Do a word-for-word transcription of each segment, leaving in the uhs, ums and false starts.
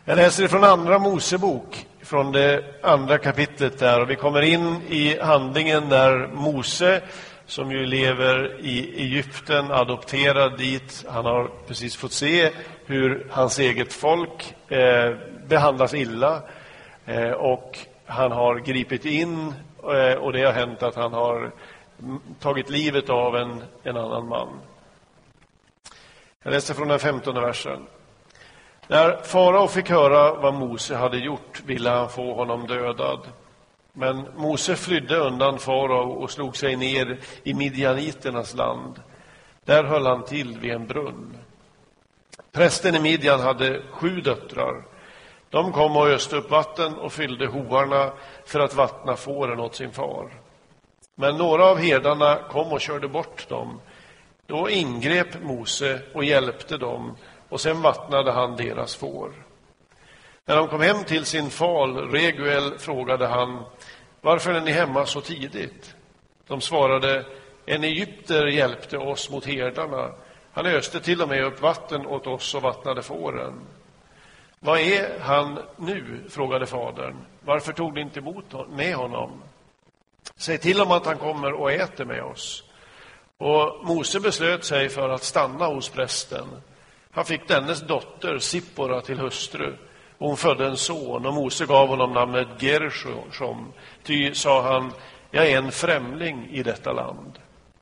Jag läser från andra Mosebok, från det andra kapitlet där. Och vi kommer in i handlingen där Mose, som ju lever i Egypten, adopterad dit. Han har precis fått se hur hans eget folk eh, behandlas illa. Eh, och han har gripit in eh, och det har hänt att han har tagit livet av en, en annan man. Jag läser från den femtonde versen. När farao fick höra vad Mose hade gjort ville han få honom dödad. Men Mose flydde undan farao och slog sig ner i midjaniternas land. Där höll han till vid en brunn. Prästen i Midjan hade sju döttrar. De kom och öste upp vatten och fyllde hoarna för att vattna fåren åt sin far. Men några av herdarna kom och körde bort dem. Då ingrep Mose och hjälpte dem, och sen vattnade han deras får. När de kom hem till sin far Reguel frågade han: varför är ni hemma så tidigt? De svarade: en egypter hjälpte oss mot herdarna. Han öste till och med upp vatten åt oss och vattnade fåren. Vad är han nu? Frågade fadern. Varför tog ni inte emot med honom? Säg till om att han kommer och äter med oss. Och Mose beslöt sig för att stanna hos prästen. Han fick dennes dotter Sippora till hustru. Hon födde en son och Mose gav honom namnet Gershom. Ty, sa han, jag är en främling i detta land.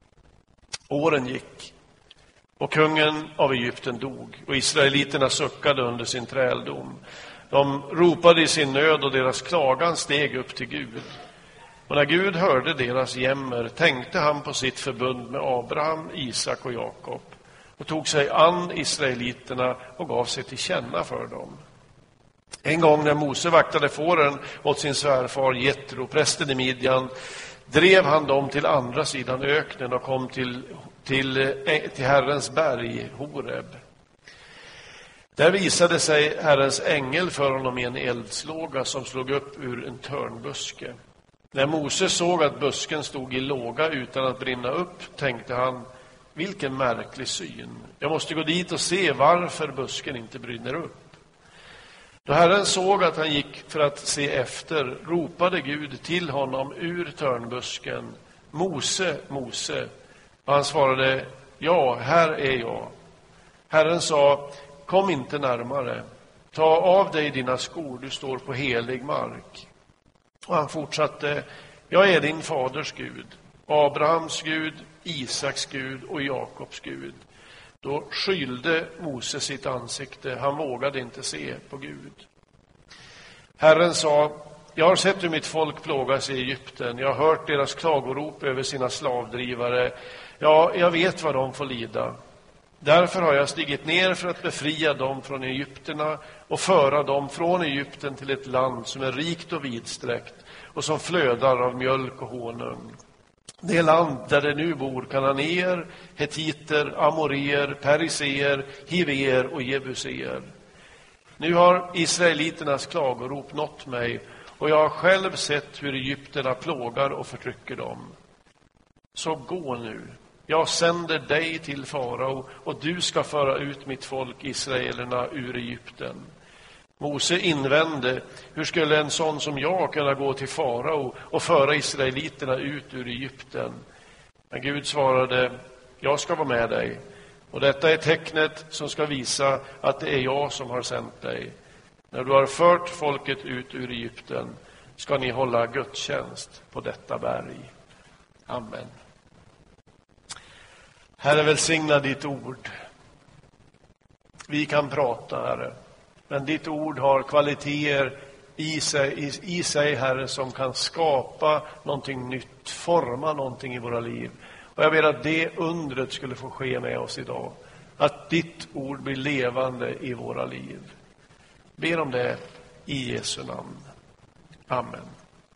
Åren gick och kungen av Egypten dog och israeliterna suckade under sin träldom. De ropade i sin nöd och deras klagan steg upp till Gud. Och när Gud hörde deras jämmer tänkte han på sitt förbund med Abraham, Isak och Jakob och tog sig an israeliterna och gav sig till känna för dem. En gång när Mose vaktade fåren åt sin svärfar Jetro, prästen i Midjan, drev han dem till andra sidan öknen och kom till, till, till Herrens berg, Horeb. Där visade sig Herrens ängel för honom i en eldslåga som slog upp ur en törnbuske. När Mose såg att busken stod i låga utan att brinna upp tänkte han: vilken märklig syn. Jag måste gå dit och se varför busken inte brinner upp. Då Herren såg att han gick för att se efter ropade Gud till honom ur törnbusken: Mose, Mose. Och han svarade: ja, här är jag. Herren sa: kom inte närmare. Ta av dig dina skor, du står på helig mark. Och han fortsatte: jag är din faders Gud, Abrahams Gud, Isaks Gud och Jakobs Gud. Då skylde Mose sitt ansikte, han vågade inte se på Gud. Herren sa: jag har sett hur mitt folk plågas i Egypten. Jag har hört deras klagorop över sina slavdrivare. Ja, jag vet vad de får lida. Därför har jag stigit ner för att befria dem från Egypterna och föra dem från Egypten till ett land som är rikt och vidsträckt och som flödar av mjölk och honung. Det land där det nu bor kananéer, hetiter, amoreer, periseer, hiver och jebuseer. Nu har israeliternas klagorop nått mig och jag har själv sett hur egypterna plågar och förtrycker dem. Så gå nu. Jag sänder dig till farao och du ska föra ut mitt folk israelerna ur Egypten. Mose invände: hur skulle en sån som jag kunna gå till farao och föra israeliterna ut ur Egypten? Men Gud svarade: jag ska vara med dig. Och detta är tecknet som ska visa att det är jag som har sänt dig. När du har fört folket ut ur Egypten ska ni hålla gudstjänst på detta berg. Amen. Herre, välsigna ditt ord. Vi kan prata, Herre, men ditt ord har kvaliteter i sig, i, i sig, Herre, som kan skapa någonting nytt, forma någonting i våra liv. Och jag ber att det undret skulle få ske med oss idag. Att ditt ord blir levande i våra liv. Ber om det i Jesu namn. Amen.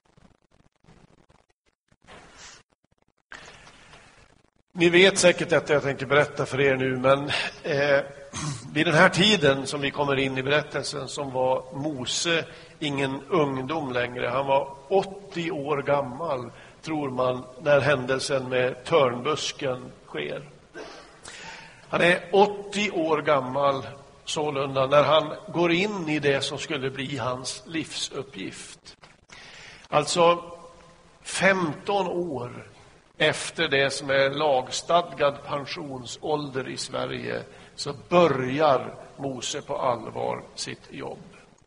Ni vet säkert detta jag tänker berätta för er nu, men eh, vid den här tiden som vi kommer in i berättelsen som var Mose ingen ungdom längre. Han var åttio år gammal, tror man, när händelsen med törnbusken sker. Han är åttio år gammal sålunda när han går in i det som skulle bli hans livsuppgift. Alltså femton år efter det som är lagstadgad pensionsålder i Sverige så börjar Mose på allvar sitt jobb.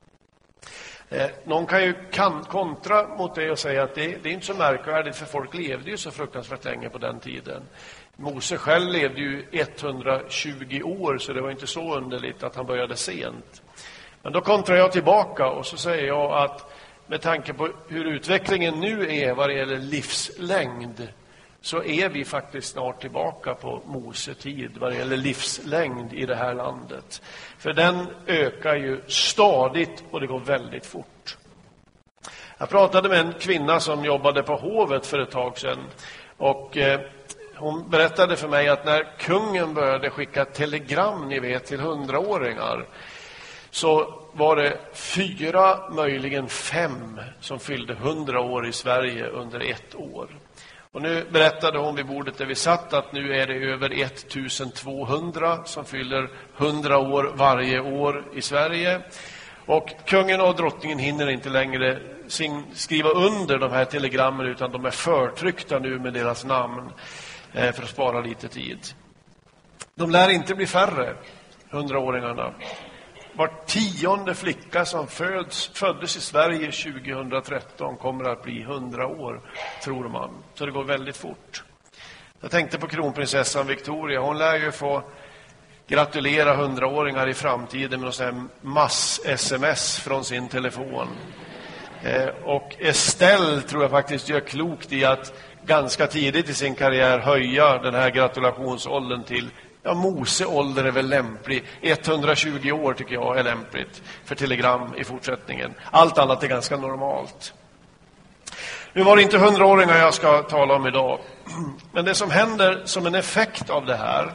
Eh, någon kan ju kan, kontra mot det och säga att det, det är inte så märkvärdigt, för folk levde ju så fruktansvärt länge på den tiden. Mose själv levde ju etthundratjugo år, så det var inte så underligt att han började sent. Men då kontrar jag tillbaka och så säger jag att med tanke på hur utvecklingen nu är vad det gäller livslängd, så är vi faktiskt snart tillbaka på Mose tid vad det gäller livslängd i det här landet. För den ökar ju stadigt och det går väldigt fort. Jag pratade med en kvinna som jobbade på hovet för ett tag sedan. Och eh, hon berättade för mig att när kungen började skicka telegram, ni vet, till hundraåringar, så var det fyra, möjligen fem, som fyllde hundra år i Sverige under ett år. Och nu berättade hon vid bordet där vi satt att nu är det över ettusentvåhundra som fyller hundra år varje år i Sverige. Och kungen och drottningen hinner inte längre skriva under de här telegrammen, utan de är förtryckta nu med deras namn för att spara lite tid. De lär inte bli färre, hundraåringarna. Var tionde flicka som föds, föddes i Sverige tjugohundratretton kommer att bli hundra år, tror man. Så det går väldigt fort. Jag tänkte på kronprinsessan Victoria. Hon lär ju få gratulera hundraåringar i framtiden med någon sån här mass-sms från sin telefon. Eh, och Estelle tror jag faktiskt gör klokt i att ganska tidigt i sin karriär höja den här gratulationsåldern till, ja, Mose-ålder är väl lämplig. etthundratjugo år tycker jag är lämpligt för telegram i fortsättningen. Allt annat är ganska normalt. Nu var det inte hundraåringar jag ska tala om idag. Men det som händer som en effekt av det här,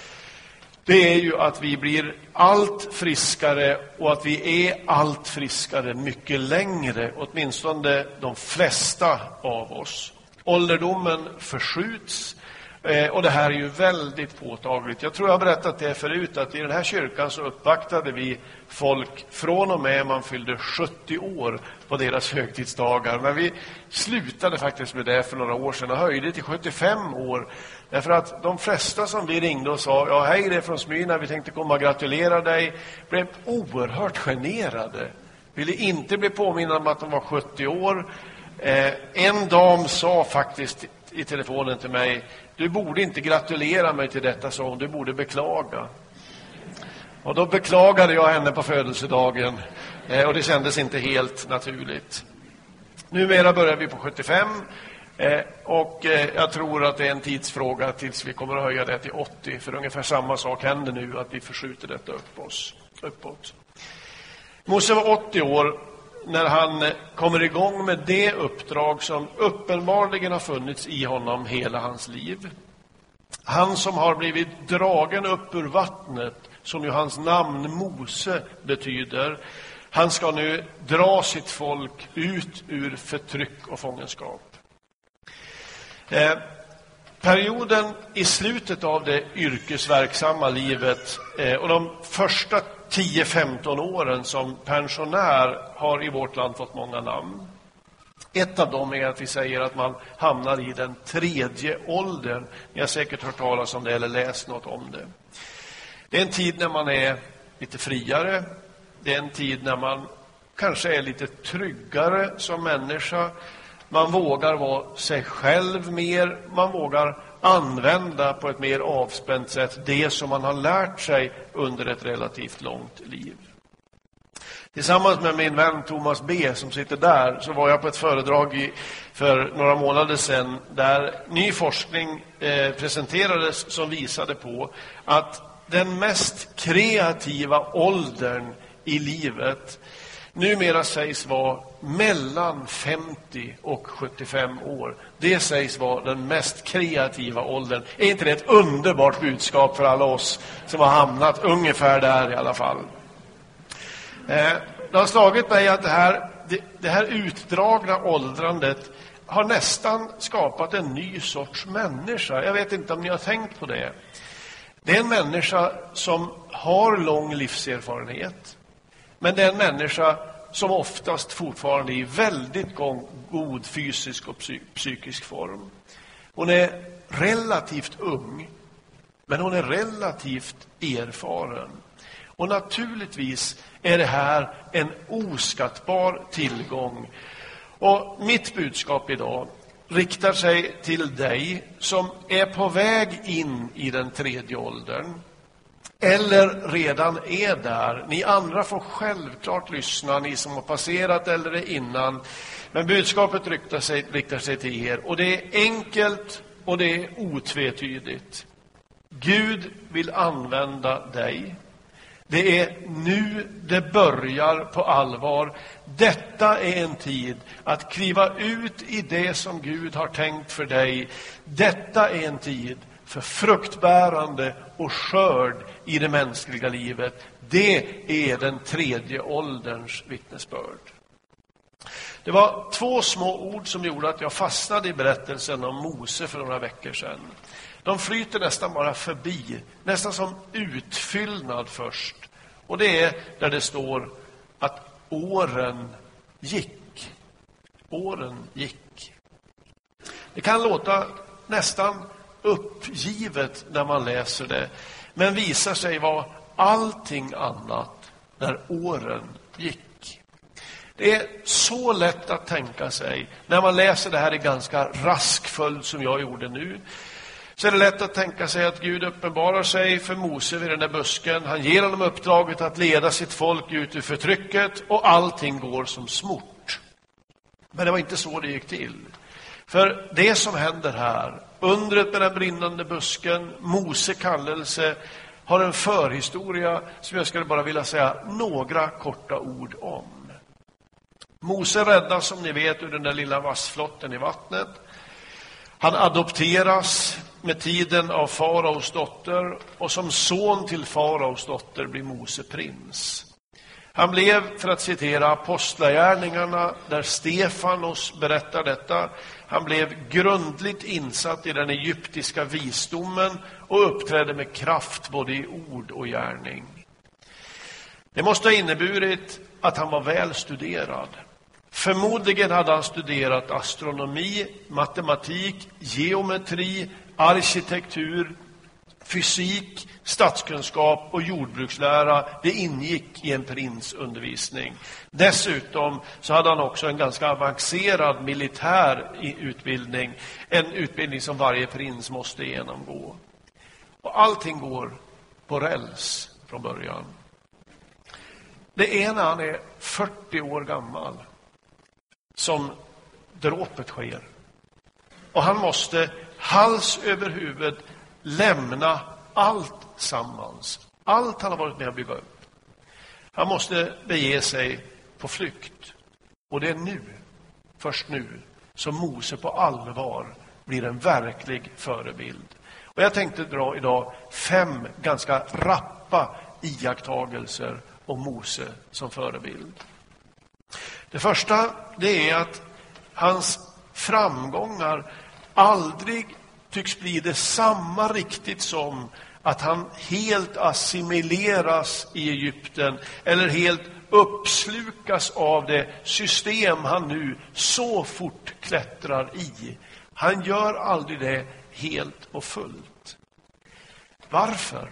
det är ju att vi blir allt friskare och att vi är allt friskare mycket längre, åtminstone de flesta av oss. Ålderdomen förskjuts. Och det här är ju väldigt påtagligt. Jag tror jag har berättat det förut, att i den här kyrkan så uppvaktade vi folk från och med man fyllde sjuttio år på deras högtidsdagar. Men vi slutade faktiskt med det för några år sedan och höjde till sjuttiofem år. Därför att de flesta som vi ringde och sa, ja, hej, det är från Smyrna, vi tänkte komma och gratulera dig, blev oerhört generade. Ville inte bli påminna om att de var sjuttio år. Eh, en dam sa faktiskt i telefonen till mig, du borde inte gratulera mig till detta, så du borde beklaga. Och då beklagade jag henne på födelsedagen, eh, och det kändes inte helt naturligt. Numera börjar vi på sjuttiofem, eh, och eh, jag tror att det är en tidsfråga tills vi kommer att höja det till åttio, för ungefär samma sak händer nu, att vi förskjuter detta upp oss, uppåt. Mose var åttio år när han kommer igång med det uppdrag som uppenbarligen har funnits i honom hela hans liv. Han som har blivit dragen upp ur vattnet, som ju hans namn Mose betyder, han ska nu dra sitt folk ut ur förtryck och fångenskap. Eh, perioden i slutet av det yrkesverksamma livet eh, och de första tio femton åren som pensionär har i vårt land fått många namn. Ett av dem är att vi säger att man hamnar i den tredje åldern. Ni har säkert hört talas om det eller läst något om det. Det är en tid när man är lite friare. Det är en tid när man kanske är lite tryggare som människa. Man vågar vara sig själv mer. Man vågar använda på ett mer avspänt sätt det som man har lärt sig under ett relativt långt liv. Tillsammans med min vän Thomas B som sitter där, så var jag på ett föredrag i, för några månader sedan, där ny forskning eh, presenterades som visade på att den mest kreativa åldern i livet numera sägs vara mellan femtio och sjuttiofem år. Det sägs vara den mest kreativa åldern. Är inte det ett underbart budskap för alla oss som har hamnat ungefär där i alla fall? Eh, det har slagit mig att det här, det, det här utdragna åldrandet har nästan skapat en ny sorts människa. Jag vet inte om ni har tänkt på det. Det är en människa som har lång livserfarenhet. Men det är en människa som oftast fortfarande är i väldigt god fysisk och psykisk form. Hon är relativt ung, men hon är relativt erfaren. Och naturligtvis är det här en oskattbar tillgång. Och mitt budskap idag riktar sig till dig som är på väg in i den tredje åldern. Eller redan är där. Ni andra får självklart lyssna, ni som har passerat eller är innan. Men budskapet riktar sig, riktar sig till er. Och det är enkelt och det är otvetydigt. Gud vill använda dig. Det är nu det börjar på allvar. Detta är en tid att kliva ut i det som Gud har tänkt för dig. Detta är en tid för fruktbärande och skörd i det mänskliga livet. Det är den tredje ålderns vittnesbörd. Det var två små ord som gjorde att jag fastnade i berättelsen om Mose för några veckor sedan. De flyter nästan bara förbi, nästan som utfyllnad först. Och det är där det står att åren gick. Åren gick. Det kan låta nästan uppgivet när man läser det, men visar sig vara allting annat när åren gick. Det är så lätt att tänka sig, när man läser det här i ganska rask följd som jag gjorde nu, så är det lätt att tänka sig att Gud uppenbarar sig för Mose vid den där busken. Han ger honom uppdraget att leda sitt folk ut ur förtrycket och allting går som smort. Men det var inte så det gick till. För det som händer här, undret med den brinnande busken, Mose kallelse, har en förhistoria som jag skulle bara vilja säga några korta ord om. Mose räddas, som ni vet, ur den där lilla vassflotten i vattnet. Han adopteras med tiden av faraos dotter, och som son till faraos dotter blir Mose prins. Han blev, för att citera apostlagärningarna där Stefanos berättar detta, han blev grundligt insatt i den egyptiska visdomen och uppträdde med kraft både i ord och gärning. Det måste ha inneburit att han var väl studerad. Förmodligen hade han studerat astronomi, matematik, geometri, arkitektur, fysik, statskunskap och jordbrukslära. Det ingick i en prins undervisning. Dessutom så hade han också en ganska avancerad militär utbildning. En utbildning som varje prins måste genomgå. Och allting går på räls från början. Det är när han är fyrtio år gammal som dråpet sker. Och han måste hals över huvud lämna allt sammans. Allt han har varit med att bygga upp. Han måste bege sig på flykt. Och det är nu, först nu, som Mose på allvar blir en verklig förebild. Och jag tänkte dra idag fem ganska rappa iakttagelser om Mose som förebild. Det första, det är att hans framgångar aldrig tycks bli det samma riktigt som att han helt assimileras i Egypten eller helt uppslukas av det system han nu så fort klättrar i. Han gör aldrig det helt och fullt. Varför?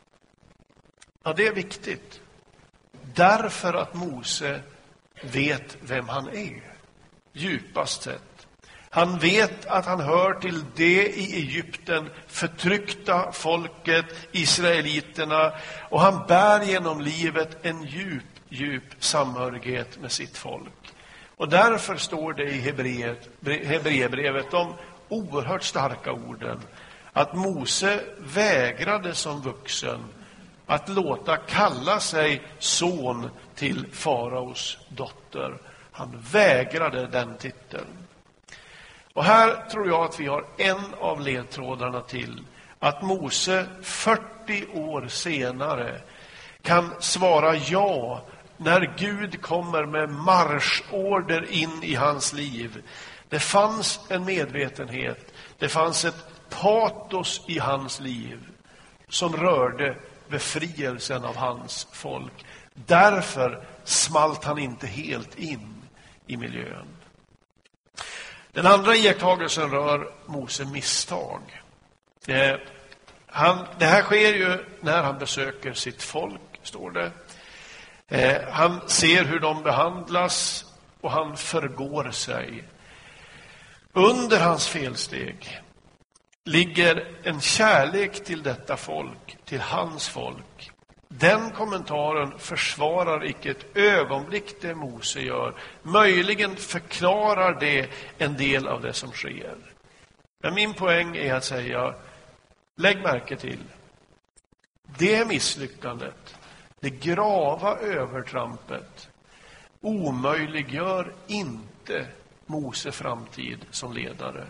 Ja, det är viktigt. Därför att Mose vet vem han är, djupast sett. Han vet att han hör till det i Egypten förtryckta folket, israeliterna, och han bär genom livet en djup, djup samhörighet med sitt folk. Och därför står det i Hebreerbrevet de oerhört starka orden att Mose vägrade som vuxen att låta kalla sig son till faraos dotter. Han vägrade den titeln. Och här tror jag att vi har en av ledtrådarna till att Mose fyrtio år senare kan svara ja när Gud kommer med marschorder in i hans liv. Det fanns en medvetenhet, det fanns ett patos i hans liv som rörde befrielsen av hans folk. Därför smalt han inte helt in i miljön. Den andra iakttagelsen rör Mose misstag. Eh, han, det här sker ju när han besöker sitt folk, står det. Eh, han ser hur de behandlas och han förgår sig. Under hans felsteg ligger en kärlek till detta folk, till hans folk. Den kommentaren försvarar icke ett ögonblick det Mose gör. Möjligen förklarar det en del av det som sker. Men min poäng är att säga, lägg märke till, det misslyckandet, det grava övertrampet, omöjliggör inte Mose framtid som ledare.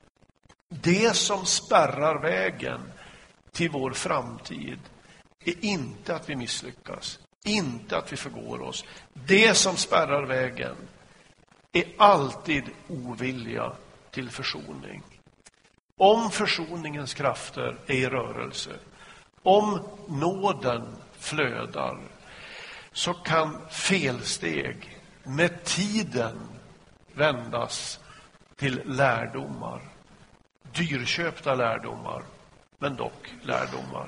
Det som spärrar vägen till vår framtid är inte att vi misslyckas, inte att vi förgår oss. Det som spärrar vägen är alltid ovilja till försoning. Om försoningens krafter är i rörelse, om nåden flödar, så kan felsteg med tiden vändas till lärdomar. Dyrköpta lärdomar, men dock lärdomar.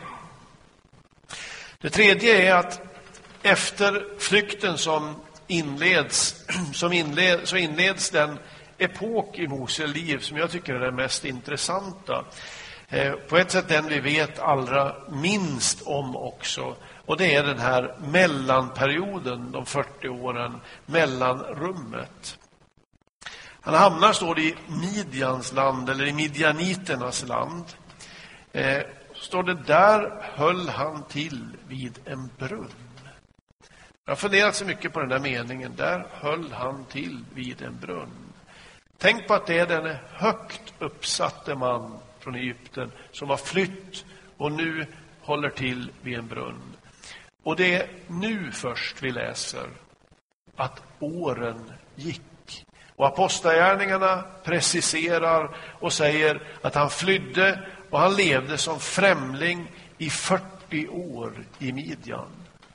Det tredje är att efter flykten som inleds, som inleds, så inleds den epok i Mose liv som jag tycker är den mest intressanta. Eh, på ett sätt den vi vet allra minst om också. Och det är den här mellanperioden, de fyrtio åren, mellanrummet. Han hamnar, står det, i Midjans land eller i midjaniternas land. Eh, står det, där höll han till vid en brunn. Jag har funderat så mycket på den där meningen. Där höll han till vid en brunn. Tänk på att det är den högt uppsatte man från Egypten som har flytt och nu håller till vid en brunn. Och det är nu först vi läser att åren gick. Och apostlagärningarna preciserar och säger att han flydde och han levde som främling i fyrtio år i Midjan.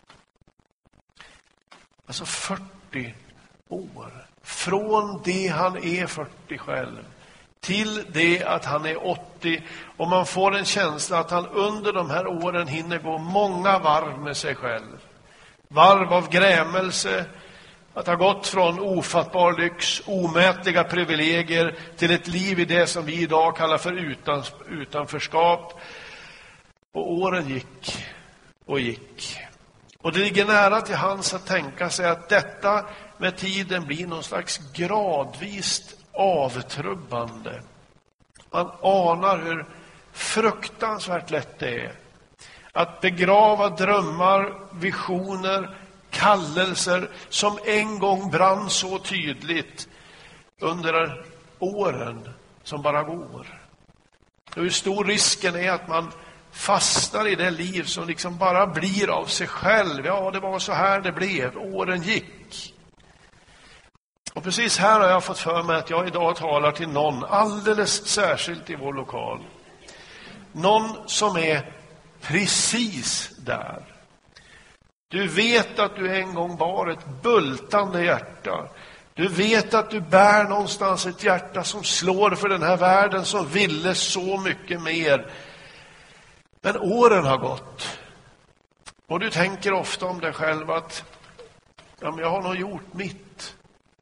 Alltså fyrtio år. Från det han är fyrtio själv till det att han är åttio. Och man får en känsla att han under de här åren hinner gå många varv med sig själv. Varv av grämelse. Att ha gått från ofattbar lyx, omätliga privilegier till ett liv i det som vi idag kallar för utans, utanförskap. Och åren gick och gick. Och det ligger nära till hands att tänka sig att detta med tiden blir någon slags gradvist avtrubbande. Man anar hur fruktansvärt lätt det är att begrava drömmar, visioner, kallelser som en gång brann så tydligt under åren som bara går. Och hur stor risken är att man fastnar i det liv som liksom bara blir av sig själv. Ja, det var så här det blev. Åren gick. Och precis här har jag fått för mig att jag idag talar till någon alldeles särskilt i vår lokal. Någon som är precis där. Du vet att du en gång var ett bultande hjärta. Du vet att du bär någonstans ett hjärta som slår för den här världen, som ville så mycket mer. Men åren har gått. Och du tänker ofta om dig själv att ja, men jag har nog gjort mitt.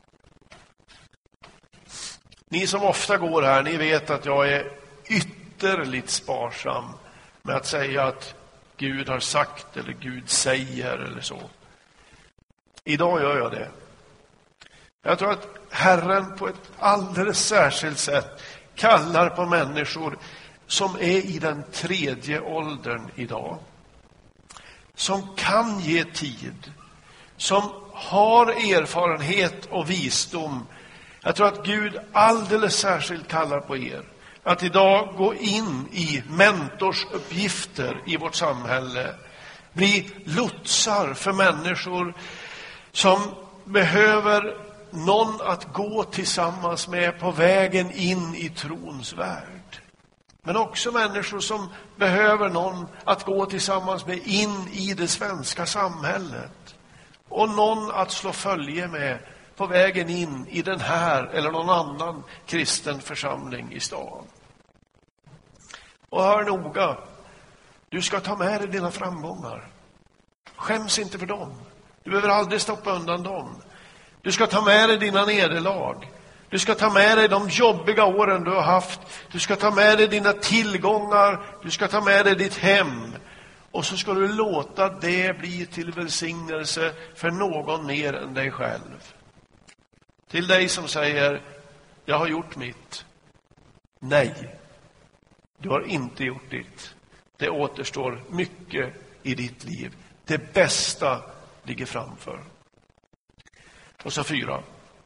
Ni som ofta går här, ni vet att jag är ytterligt sparsam med att säga att Gud har sagt eller Gud säger eller så. Idag gör jag det. Jag tror att Herren på ett alldeles särskilt sätt kallar på människor som är i den tredje åldern idag. Som kan ge tid. Som har erfarenhet och visdom. Jag tror att Gud alldeles särskilt kallar på er. Att idag gå in i mentorsuppgifter i vårt samhälle. Bli lotsar för människor som behöver någon att gå tillsammans med på vägen in i trons värld. Men också människor som behöver någon att gå tillsammans med in i det svenska samhället. Och någon att slå följe med på vägen in i den här eller någon annan kristen församling i stan. Och hör noga, du ska ta med dig dina framgångar. Skäms inte för dem. Du behöver aldrig stoppa undan dem. Du ska ta med dig dina nederlag. Du ska ta med dig de jobbiga åren du har haft. Du ska ta med dig dina tillgångar. Du ska ta med dig ditt hem. Och så ska du låta det bli till välsignelse för någon mer än dig själv. Till dig som säger, jag har gjort mitt. Nej, du har inte gjort ditt. Det återstår mycket i ditt liv. Det bästa ligger framför. Och så fyra.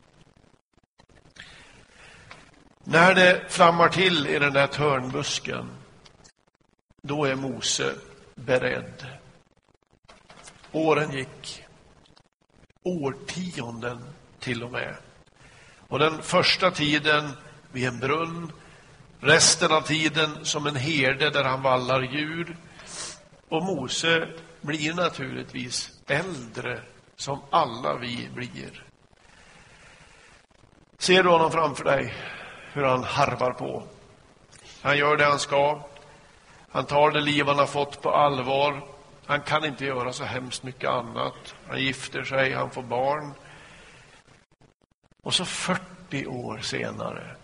När det flammar till i den där törnbusken, då är Mose beredd. Åren gick. Årtionden till och med. Och den första tiden vid en brunn. Resten av tiden som en herde där han vallar djur. Och Mose blir naturligtvis äldre som alla vi blir. Ser du honom framför dig? Hur han harvar på. Han gör det han ska. Han tar det liv han har fått på allvar. Han kan inte göra så hemskt mycket annat. Han gifter sig, han får barn. Och så fyrtio år senare,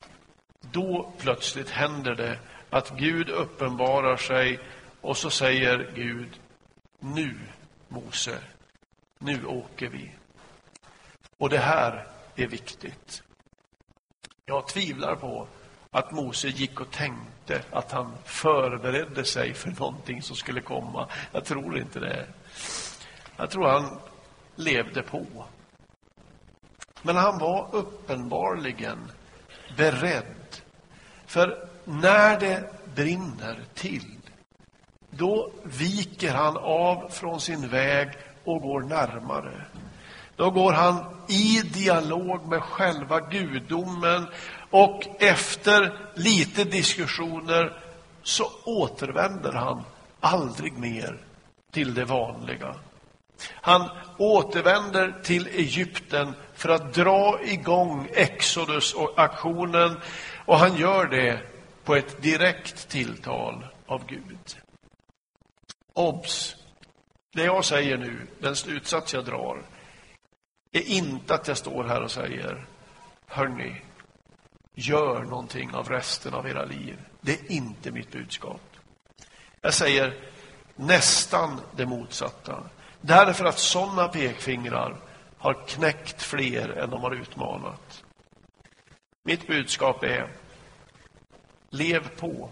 då plötsligt händer det att Gud uppenbarar sig och så säger Gud, nu Mose, nu åker vi. Och det här är viktigt. Jag tvivlar på att Mose gick och tänkte att han förberedde sig för någonting som skulle komma. Jag tror inte det. Jag tror han levde på. Men han var uppenbarligen beredd. För när det brinner till, då viker han av från sin väg och går närmare. Då går han i dialog med själva gudomen och efter lite diskussioner så återvänder han aldrig mer till det vanliga. Han återvänder till Egypten för att dra igång Exodus och aktionen, och han gör det på ett direkt tilltal av Gud. Obs! Det jag säger nu, den slutsats jag drar, är inte att jag står här och säger, hörni, gör någonting av resten av era liv. Det är inte mitt budskap. Jag säger nästan det motsatta. Därför att sådana pekfingrar har knäckt fler än de har utmanat. Mitt budskap är, lev på.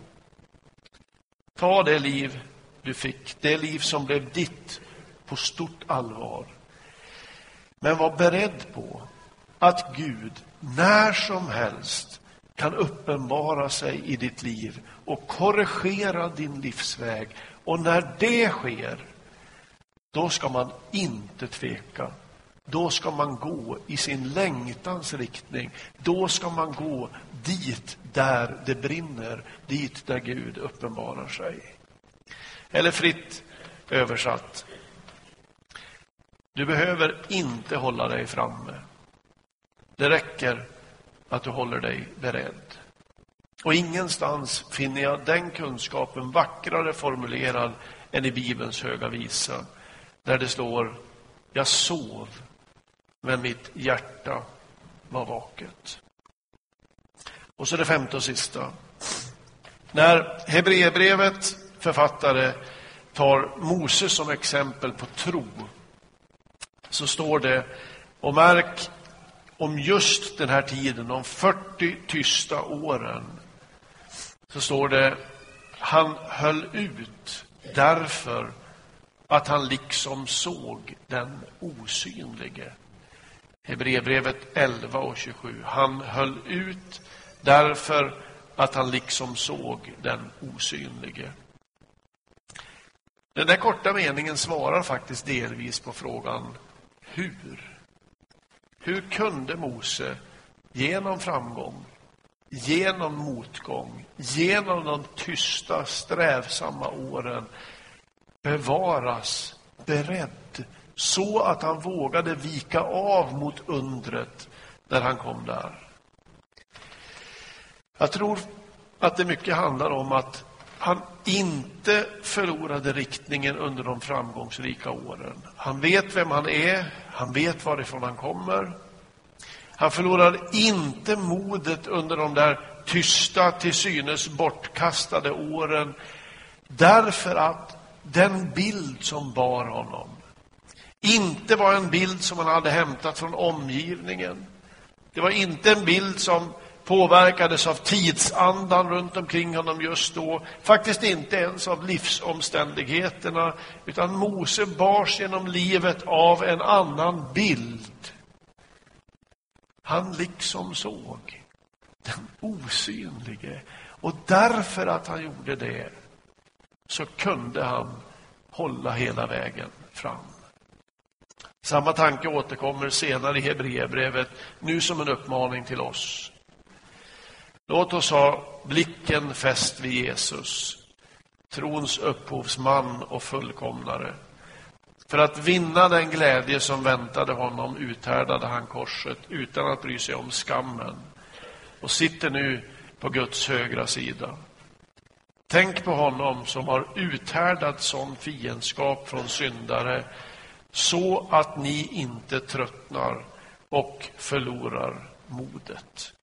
Ta det liv du fick, det liv som blev ditt, på stort allvar. Men var beredd på att Gud när som helst kan uppenbara sig i ditt liv och korrigera din livsväg. Och när det sker, då ska man inte tveka. Då ska man gå i sin längtans riktning. Då ska man gå dit där det brinner, dit där Gud uppenbarar sig. Eller fritt översatt, du behöver inte hålla dig framme. Det räcker att du håller dig beredd. Och ingenstans finner jag den kunskapen vackrare formulerad än i Bibelns höga visa, där det står, jag sov, men mitt hjärta var vaket. Och så det femte och sista. När Hebreerbrevet författare tar Moses som exempel på tro, så står det, och märk, om just den här tiden, de fyrtio tysta åren, så står det, han höll ut därför att han liksom såg den osynlige. Hebreerbrevet elva och tjugosju. Han höll ut därför att han liksom såg den osynlige. Den där korta meningen svarar faktiskt delvis på frågan hur. Hur kunde Mose genom framgång, genom motgång, genom de tysta, strävsamma åren bevaras beredd så att han vågade vika av mot undret när han kom där. Jag tror att det mycket handlar om att han inte förlorade riktningen under de framgångsrika åren. Han vet vem han är, han vet varifrån han kommer. Han förlorade inte modet under de där tysta, till synes bortkastade åren, därför att den bild som bar honom inte var en bild som han hade hämtat från omgivningen. Det var inte en bild som påverkades av tidsandan runt omkring honom just då. Faktiskt inte ens av livsomständigheterna, utan Mose bars genom livet av en annan bild. Han liksom såg den osynlige, och därför att han gjorde det så kunde han hålla hela vägen fram. Samma tanke återkommer senare i Hebreerbrevet, nu som en uppmaning till oss. Låt oss ha blicken fäst vid Jesus, trons upphovsman och fullkomnare. För att vinna den glädje som väntade honom uthärdade han korset utan att bry sig om skammen och sitter nu på Guds högra sida. Tänk på honom som har uthärdat sån fiendskap från syndare så att ni inte tröttnar och förlorar modet.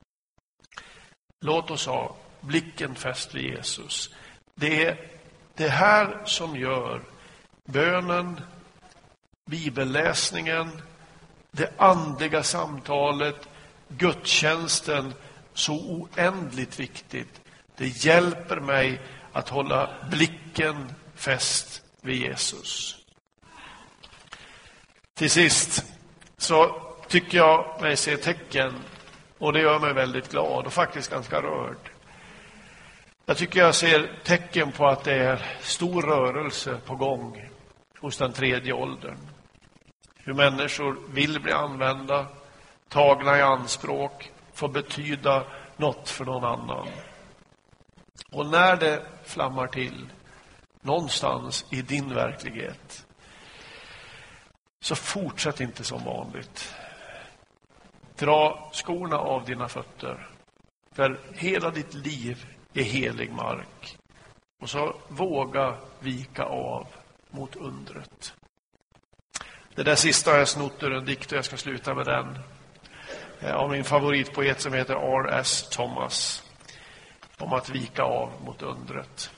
Låt oss ha blicken fäst vid Jesus. Det är det här som gör bönen, bibelläsningen, det andliga samtalet, gudstjänsten så oändligt viktigt. Det hjälper mig att hålla blicken fäst vid Jesus. Till sist så tycker jag mig se tecken, och det gör mig väldigt glad och faktiskt ganska rörd. Jag tycker jag ser tecken på att det är stor rörelse på gång hos den tredje åldern. Hur människor vill bli använda, tagna i anspråk, få betyda något för någon annan. Och när det flammar till någonstans i din verklighet, så fortsätt inte som vanligt. Dra skorna av dina fötter, för hela ditt liv är helig mark. Och så våga vika av mot undret. Det där sista har jag snott ur en dikt och jag ska sluta med den. Av min favoritpoet som heter R S Thomas. Om att vika av mot undret.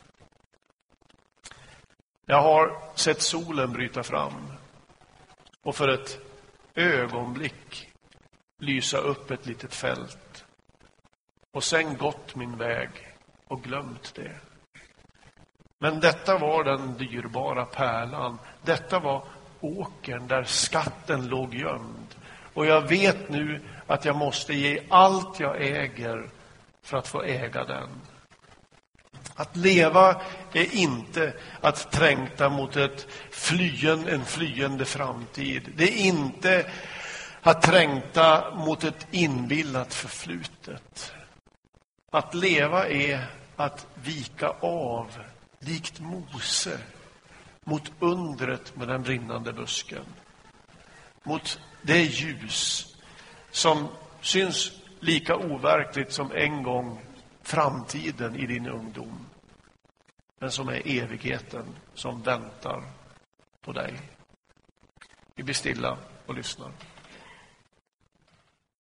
Jag har sett solen bryta fram och för ett ögonblick lysa upp ett litet fält. Och sen gått min väg och glömt det. Men detta var den dyrbara pärlan. Detta var åkern där skatten låg gömd. Och jag vet nu att jag måste ge allt jag äger för att få äga den. Att leva är inte att trängta mot ett flyen, en flyende framtid. Det är inte att trängta mot ett inbillat förflutet. Att leva är att vika av, likt Mose, mot undret med den brinnande busken. Mot det ljus som syns lika overkligt som en gång framtiden i din ungdom. Men som är evigheten som väntar på dig. Vi blir stilla och lyssnar.